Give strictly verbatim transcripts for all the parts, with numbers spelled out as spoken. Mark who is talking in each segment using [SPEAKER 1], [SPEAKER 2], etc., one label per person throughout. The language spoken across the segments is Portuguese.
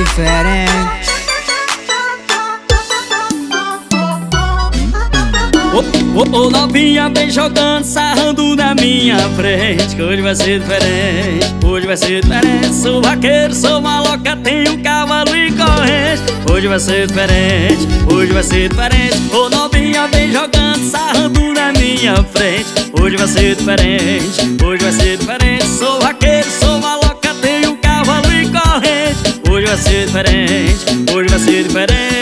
[SPEAKER 1] diferente.
[SPEAKER 2] Ô, ô, ô, novinha vem jogando, sarrando na minha frente, que hoje vai ser diferente, hoje vai ser diferente. Sou vaqueiro, sou maloca, tenho cavalo e corrente. Hoje vai ser diferente, hoje vai ser diferente. Ô, novinha vem jogando, sarrando na minha frente, hoje vai ser diferente, hoje vai ser diferente. Sou vaqueiro, sou maloca, tenho cavalo e corrente. Hoje vai ser diferente, hoje vai ser diferente.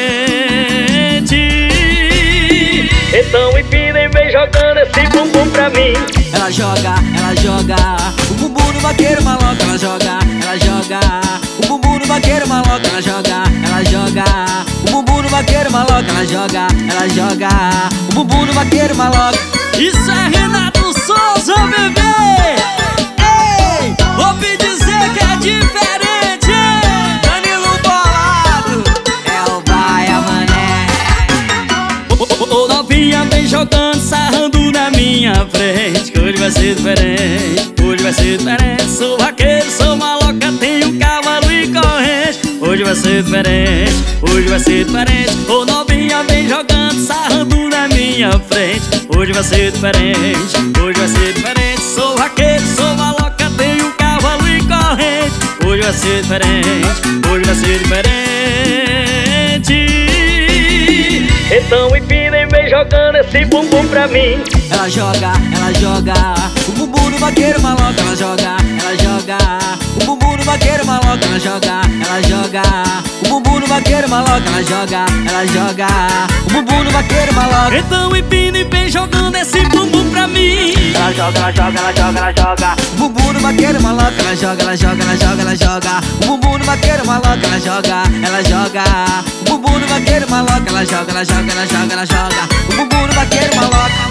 [SPEAKER 2] Então empina e vem jogando esse bumbum pra mim.
[SPEAKER 1] Ela joga, ela joga o bumbum no vaqueiro maloca. Ela joga, ela joga o bumbum no vaqueiro maloca. Ela joga, ela joga o bumbum no vaqueiro maloca. Ela joga, ela joga o bumbum no vaqueiro maloca.
[SPEAKER 2] Isso é Renato Souza, bebê! Ei, ouvi dizer que é diferente.
[SPEAKER 1] Danilo Bolado é o Baia Mané.
[SPEAKER 2] Ô, novinha vem jogando, sarrando na minha frente, que hoje vai ser diferente, hoje vai ser diferente. Sou vaqueiro, sou maloca, tenho cavalo e corrente. Hoje vai ser diferente, hoje vai ser diferente. Ô, novinha vem jogando, sarrando na minha frente, hoje vai ser diferente, hoje vai ser diferente. Sou vaqueiro, sou maloca, tenho cavalo e corrente. Hoje vai ser diferente, hoje vai ser diferente. Então empina e vem jogando esse bumbum pra mim.
[SPEAKER 1] Ela joga, ela joga o bumbum no vaqueiro maloca. Ela joga, ela joga o bumbum no vaqueiro maloca. Ela joga, ela joga o bumbum no vaqueiro maloca. Ela joga, ela joga o bumbum no vaqueiro maloca.
[SPEAKER 2] Então empina e vem jogando esse bumbum pra mim.
[SPEAKER 1] Ela joga, ela joga, ela joga, ela joga o bumbum no vaqueiro maloca. Ela joga, ela joga, ela joga, ela joga o bumbum no vaqueiro maloca. Ela joga, ela joga o bumbum no vaqueiro maloca. Ela joga, ela joga, ela joga, ela joga o bumbum no vaqueiro maloca.